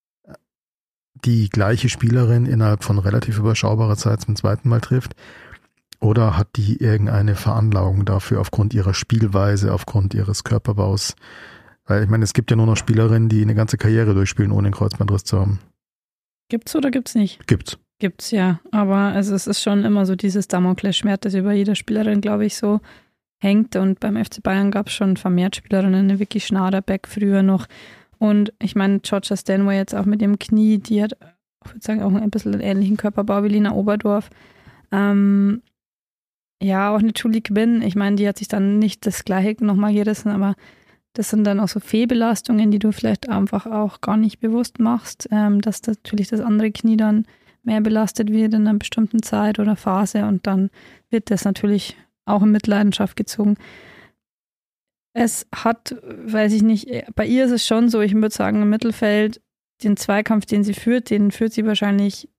die gleiche Spielerin innerhalb von relativ überschaubarer Zeit zum zweiten Mal trifft? Oder hat die irgendeine Veranlagung dafür aufgrund ihrer Spielweise, aufgrund ihres Körperbaus? Weil ich meine, es gibt ja nur noch Spielerinnen, die eine ganze Karriere durchspielen, ohne einen Kreuzbandriss zu haben. Gibt's oder gibt's nicht? Gibt's. Gibt's, ja. Aber also es ist schon immer so dieses Damoklesschwert, das über jeder Spielerin, glaube ich, so hängt. Und beim FC Bayern gab es schon vermehrt Spielerinnen, eine Vicky Schnaderbeck früher noch. Und ich meine, Georgia Stanway jetzt auch mit dem Knie, die hat, ich würde sagen, auch ein bisschen einen ähnlichen Körperbau wie Lina Oberdorf. Ja, auch eine Julie Quinn. Ich meine, die hat sich dann nicht das Gleiche nochmal gerissen, aber das sind dann auch so Fehlbelastungen, die du vielleicht einfach auch gar nicht bewusst machst, dass natürlich das andere Knie dann mehr belastet wird in einer bestimmten Zeit oder Phase und dann wird das natürlich auch in Mitleidenschaft gezogen. Es hat, weiß ich nicht, bei ihr ist es schon so, ich würde sagen, im Mittelfeld, den Zweikampf, den führt sie wahrscheinlich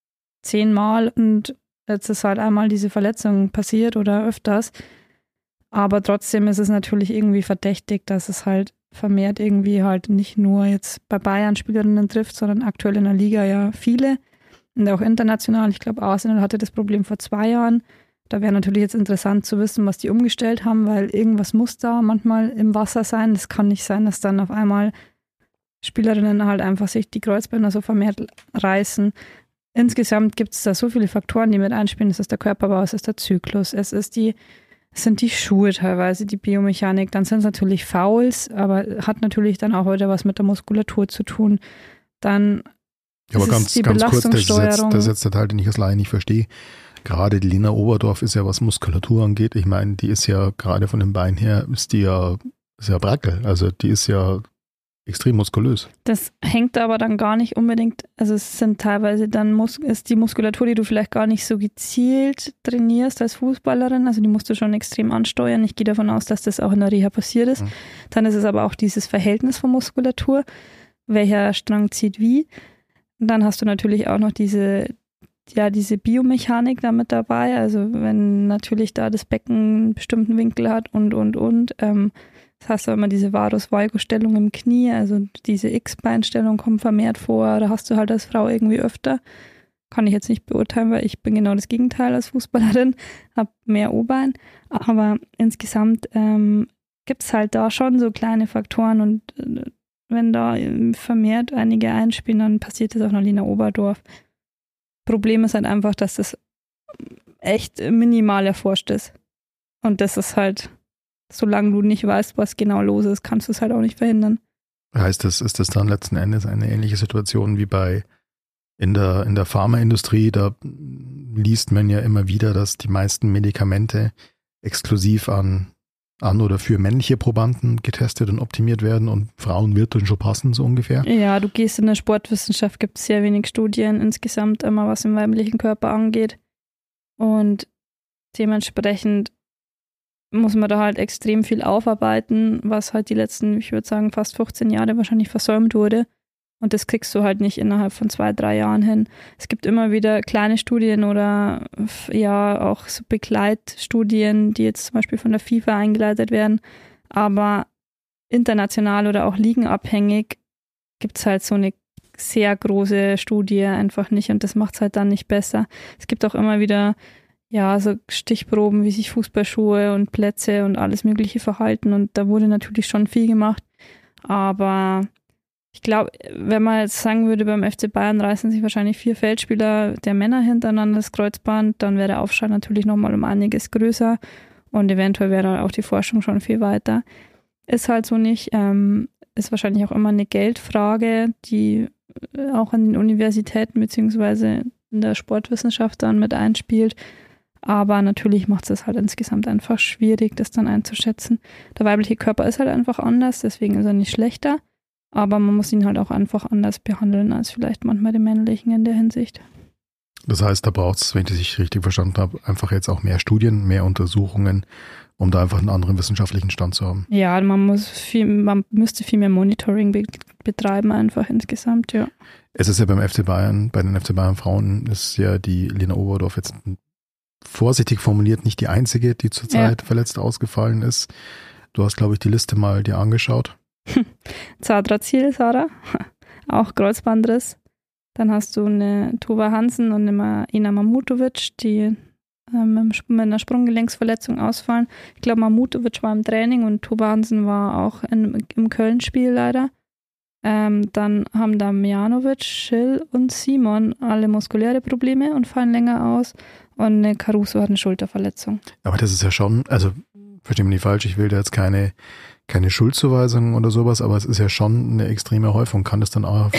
10-mal und jetzt ist halt einmal diese Verletzung passiert oder öfters. Aber trotzdem ist es natürlich irgendwie verdächtig, dass es halt vermehrt irgendwie halt nicht nur jetzt bei Bayern Spielerinnen trifft, sondern aktuell in der Liga ja viele und auch international. Ich glaube, Arsenal hatte das Problem vor 2 Jahren. Da wäre natürlich jetzt interessant zu wissen, was die umgestellt haben, weil irgendwas muss da manchmal im Wasser sein. Das kann nicht sein, dass dann auf einmal Spielerinnen halt einfach sich die Kreuzbänder so vermehrt reißen. Insgesamt gibt es da so viele Faktoren, die mit einspielen. Es ist der Körperbau, es ist der Zyklus, es sind die Schuhe teilweise, die Biomechanik, dann sind es natürlich Fouls, aber hat natürlich dann auch wieder was mit der Muskulatur zu tun. Dann ja, aber ganz kurz, das ist jetzt der Teil, den ich als Laie nicht verstehe. Gerade die Lena Oberdorf ist ja, was Muskulatur angeht, ich meine, die ist ja gerade von den Beinen her, ist ja brackel, also die ist ja extrem muskulös. Das hängt aber dann gar nicht unbedingt, also es sind teilweise dann ist die Muskulatur, die du vielleicht gar nicht so gezielt trainierst als Fußballerin, also die musst du schon extrem ansteuern. Ich gehe davon aus, dass das auch in der Reha passiert ist. Dann ist es aber auch dieses Verhältnis von Muskulatur, welcher Strang zieht wie. Und dann hast du natürlich auch noch diese Biomechanik da mit dabei, also wenn natürlich da das Becken einen bestimmten Winkel hat und. Das heißt immer diese Varus-Valgus-Stellung im Knie, also diese X-Beinstellung kommt vermehrt vor, da hast du halt als Frau irgendwie öfter. Kann ich jetzt nicht beurteilen, weil ich bin genau das Gegenteil als Fußballerin, habe mehr O-Bein, aber insgesamt gibt es halt da schon so kleine Faktoren und wenn da vermehrt einige einspielen, dann passiert das auch noch Lena Oberdorf. Problem ist halt einfach, dass das echt minimal erforscht ist und das ist halt, solange du nicht weißt, was genau los ist, kannst du es halt auch nicht verhindern. Heißt das, ist das dann letzten Endes eine ähnliche Situation wie in der Pharmaindustrie? Da liest man ja immer wieder, dass die meisten Medikamente exklusiv an oder für männliche Probanden getestet und optimiert werden und Frauen wird dann schon passen, so ungefähr? Ja, du gehst in der Sportwissenschaft, gibt es sehr wenig Studien insgesamt immer, was im weiblichen Körper angeht und dementsprechend muss man da halt extrem viel aufarbeiten, was halt die letzten, ich würde sagen, fast 15 Jahre wahrscheinlich versäumt wurde. Und das kriegst du halt nicht innerhalb von 2-3 Jahren hin. Es gibt immer wieder kleine Studien oder ja auch so Begleitstudien, die jetzt zum Beispiel von der FIFA eingeleitet werden. Aber international oder auch ligenabhängig gibt es halt so eine sehr große Studie einfach nicht und das macht es halt dann nicht besser. Es gibt auch immer wieder so Stichproben, wie sich Fußballschuhe und Plätze und alles mögliche verhalten und da wurde natürlich schon viel gemacht, aber ich glaube, wenn man jetzt sagen würde, beim FC Bayern reißen sich wahrscheinlich 4 Feldspieler der Männer hintereinander das Kreuzband, dann wäre der Aufschrei natürlich nochmal um einiges größer und eventuell wäre dann auch die Forschung schon viel weiter. Ist halt so nicht, ist wahrscheinlich auch immer eine Geldfrage, die auch an den Universitäten beziehungsweise in der Sportwissenschaft dann mit einspielt. Aber natürlich macht es halt insgesamt einfach schwierig, das dann einzuschätzen. Der weibliche Körper ist halt einfach anders, deswegen ist er nicht schlechter. Aber man muss ihn halt auch einfach anders behandeln als vielleicht manchmal den männlichen in der Hinsicht. Das heißt, da braucht es, wenn ich das richtig verstanden habe, einfach jetzt auch mehr Studien, mehr Untersuchungen, um da einfach einen anderen wissenschaftlichen Stand zu haben. Ja, man müsste viel mehr Monitoring betreiben einfach insgesamt, ja. Es ist ja beim FC Bayern, bei den FC Bayern Frauen ist ja die Lena Oberdorf jetzt vorsichtig formuliert nicht die einzige, die zurzeit verletzt ausgefallen ist. Du hast, glaube ich, die Liste mal dir angeschaut. Zadrazil, Sarah, auch Kreuzbandriss. Dann hast du eine Tova Hansen und eine Ina Mamutovic, die mit einer Sprunggelenksverletzung ausfallen. Ich glaube, Mamutovic war im Training und Tova Hansen war auch im Köln-Spiel leider. Dann haben Damjanovic, Schill und Simon alle muskuläre Probleme und fallen länger aus. Und eine Caruso hat eine Schulterverletzung. Aber das ist ja schon, also verstehe mich nicht falsch, ich will da jetzt keine Schuldzuweisung oder sowas, aber es ist ja schon eine extreme Häufung. Kann das dann auch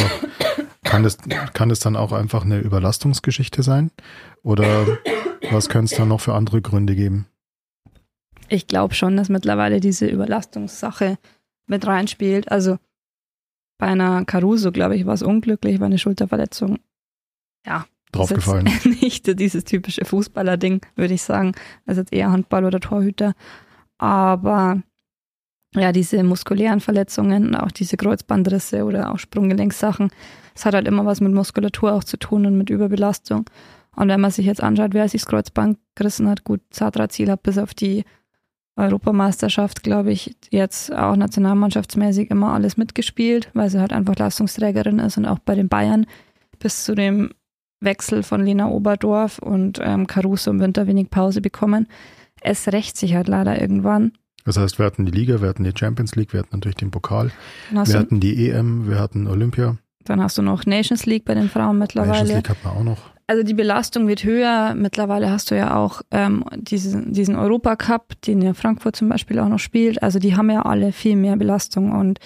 einfach eine Überlastungsgeschichte sein? Oder was könnte es dann noch für andere Gründe geben? Ich glaube schon, dass mittlerweile diese Überlastungssache mit reinspielt. Also bei einer Caruso, glaube ich, war es unglücklich, war eine Schulterverletzung. Ja. Draufgefallen. Nicht dieses typische Fußballer-Ding, würde ich sagen. Also jetzt eher Handball oder Torhüter. Aber ja, diese muskulären Verletzungen und auch diese Kreuzbandrisse oder auch Sprunggelenkssachen, es hat halt immer was mit Muskulatur auch zu tun und mit Überbelastung. Und wenn man sich jetzt anschaut, wer sich das Kreuzband gerissen hat, gut, Zadrazil hat bis auf die Europameisterschaft, glaube ich, jetzt auch nationalmannschaftsmäßig immer alles mitgespielt, weil sie halt einfach Leistungsträgerin ist und auch bei den Bayern bis zu dem Wechsel von Lena Oberdorf und Caruso im Winter wenig Pause bekommen. Es rächt sich halt leider irgendwann. Das heißt, wir hatten die Liga, wir hatten die Champions League, wir hatten natürlich den Pokal, wir hatten die EM, wir hatten Olympia. Dann hast du noch Nations League bei den Frauen mittlerweile. Nations League hat man auch noch. Also die Belastung wird höher. Mittlerweile hast du ja auch diesen Europacup, den ja Frankfurt zum Beispiel auch noch spielt. Also die haben ja alle viel mehr Belastung und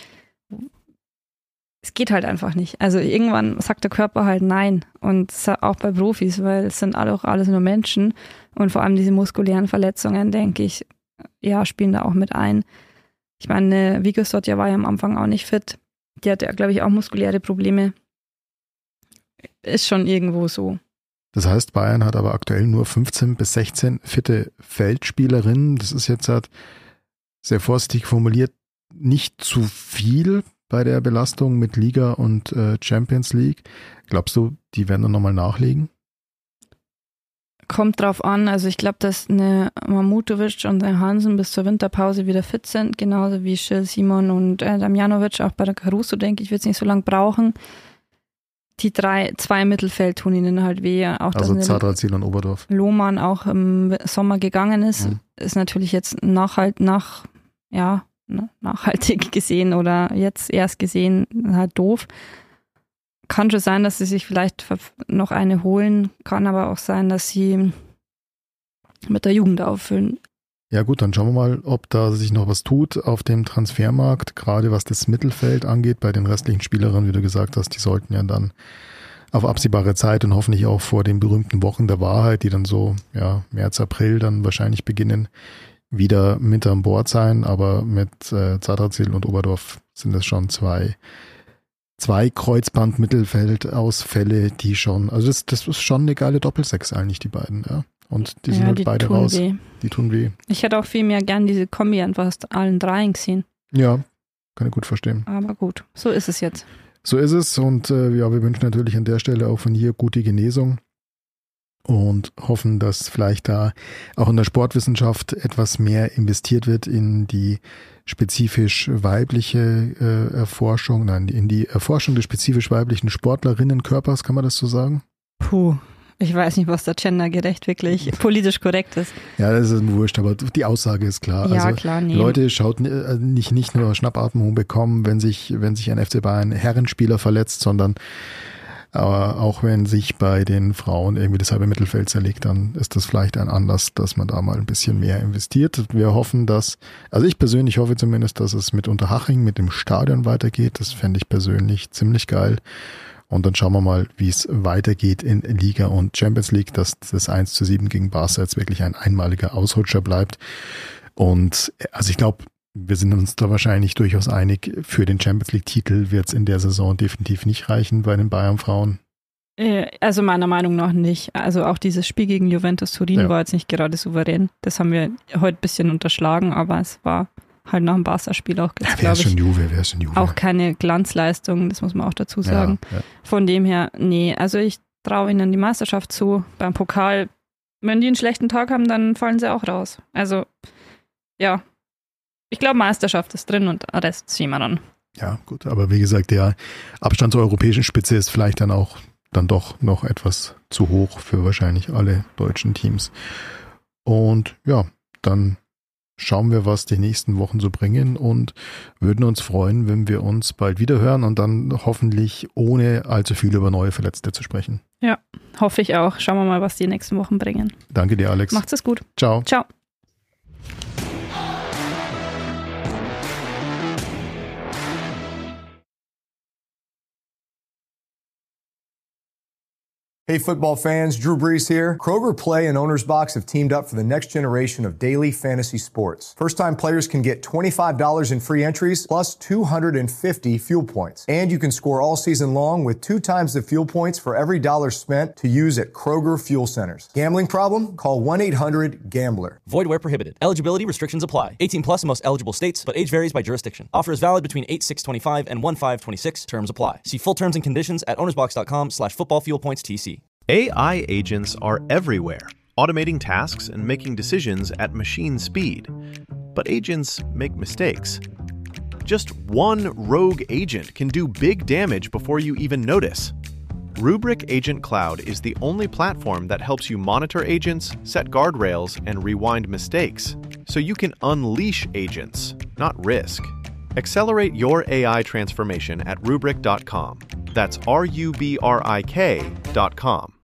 es geht halt einfach nicht. Also irgendwann sagt der Körper halt nein. Und auch bei Profis, weil es sind auch alles nur Menschen. Und vor allem diese muskulären Verletzungen, denke ich, ja, spielen da auch mit ein. Ich meine, Vigosotja war ja am Anfang auch nicht fit. Die hatte ja, glaube ich, auch muskuläre Probleme. Ist schon irgendwo so. Das heißt, Bayern hat aber aktuell nur 15 bis 16 fitte Feldspielerinnen. Das ist jetzt halt sehr vorsichtig formuliert nicht zu viel bei der Belastung mit Liga und Champions League. Glaubst du, die werden dann nochmal nachlegen? Kommt drauf an. Also ich glaube, dass eine Mamutovic und eine Hansen bis zur Winterpause wieder fit sind. Genauso wie Schill, Simon und Damjanovic. Auch bei der Caruso, denke ich, wird es nicht so lange brauchen. Die zwei im Mittelfeld tun ihnen halt weh. Auch also Zadrazil und Oberdorf. Lohmann auch im Sommer gegangen ist, ist natürlich jetzt nachhaltig gesehen oder jetzt erst gesehen halt doof. Kann schon sein, dass sie sich vielleicht noch eine holen, kann aber auch sein, dass sie mit der Jugend auffüllen. Ja gut, dann schauen wir mal, ob da sich noch was tut auf dem Transfermarkt, gerade was das Mittelfeld angeht. Bei den restlichen Spielerinnen, wie du gesagt hast, die sollten ja dann auf absehbare Zeit und hoffentlich auch vor den berühmten Wochen der Wahrheit, die dann so März, April dann wahrscheinlich beginnen, wieder mit an Bord sein. Aber mit Zadrazil und Oberdorf sind es schon zwei Kreuzband-Mittelfeldausfälle, die schon, also das ist schon eine geile Doppelsechs eigentlich, die beiden, ja. Und die sind halt beide raus. Die tun weh. Ich hätte auch viel mehr gern diese Kombi einfach aus allen dreien gesehen. Ja, kann ich gut verstehen. Aber gut, so ist es jetzt. So ist es und wir wünschen natürlich an der Stelle auch von hier gute Genesung und hoffen, dass vielleicht da auch in der Sportwissenschaft etwas mehr investiert wird in die spezifisch weibliche Erforschung, in die Erforschung des spezifisch weiblichen Sportlerinnenkörpers, kann man das so sagen? Puh, ich weiß nicht, was da gendergerecht wirklich politisch korrekt ist. Ja, das ist wurscht, aber die Aussage ist klar. Ja, also klar, nee. Leute, schaut nicht nur Schnappatmung bekommen, wenn sich ein FC Bayern Herrenspieler verletzt, sondern auch wenn sich bei den Frauen irgendwie das halbe Mittelfeld zerlegt, dann ist das vielleicht ein Anlass, dass man da mal ein bisschen mehr investiert. Wir hoffen, also ich persönlich hoffe zumindest, dass es mit Unterhaching, mit dem Stadion weitergeht. Das fände ich persönlich ziemlich geil. Und dann schauen wir mal, wie es weitergeht in Liga und Champions League, dass das 1:7 gegen Barca jetzt wirklich ein einmaliger Ausrutscher bleibt. Und also ich glaube, wir sind uns da wahrscheinlich durchaus einig, für den Champions League-Titel wird es in der Saison definitiv nicht reichen bei den Bayern-Frauen. Also meiner Meinung nach nicht. Also auch dieses Spiel gegen Juventus Turin war jetzt nicht gerade souverän. Das haben wir heute ein bisschen unterschlagen, aber es war halt nach dem Barca-Spiel auch, wer ist schon Juve? Auch keine Glanzleistung, das muss man auch dazu sagen. Ja. Von dem her, nee, also ich traue ihnen die Meisterschaft zu. Beim Pokal, wenn die einen schlechten Tag haben, dann fallen sie auch raus. Also, ja. Ich glaube, Meisterschaft ist drin und Rest sehen wir dann. Ja, gut, aber wie gesagt, der Abstand zur europäischen Spitze ist vielleicht dann doch noch etwas zu hoch für wahrscheinlich alle deutschen Teams. Und ja, dann schauen wir, was die nächsten Wochen so bringen und würden uns freuen, wenn wir uns bald wieder hören und dann hoffentlich ohne allzu viel über neue Verletzte zu sprechen. Ja, hoffe ich auch. Schauen wir mal, was die nächsten Wochen bringen. Danke dir, Alex. Macht's es gut. Ciao. Ciao. Hey football fans, Drew Brees here. Kroger Play and Owner's Box have teamed up for the next generation of daily fantasy sports. First-time players can get $25 in free entries plus 250 fuel points. And you can score all season long with 2 times the fuel points for every dollar spent to use at Kroger Fuel Centers. Gambling problem? Call 1-800-GAMBLER. Void where prohibited. Eligibility restrictions apply. 18 plus in most eligible states, but age varies by jurisdiction. Offer is valid between 8/6/25 and 1/5/26. Terms apply. See full terms and conditions at ownersbox.com/footballfuelpointstc. AI agents are everywhere, automating tasks and making decisions at machine speed. But agents make mistakes. Just one rogue agent can do big damage before you even notice. Rubrik Agent Cloud is the only platform that helps you monitor agents, set guardrails, and rewind mistakes, so you can unleash agents, not risk. Accelerate your AI transformation at Rubrik.com. That's RUBRIK.com.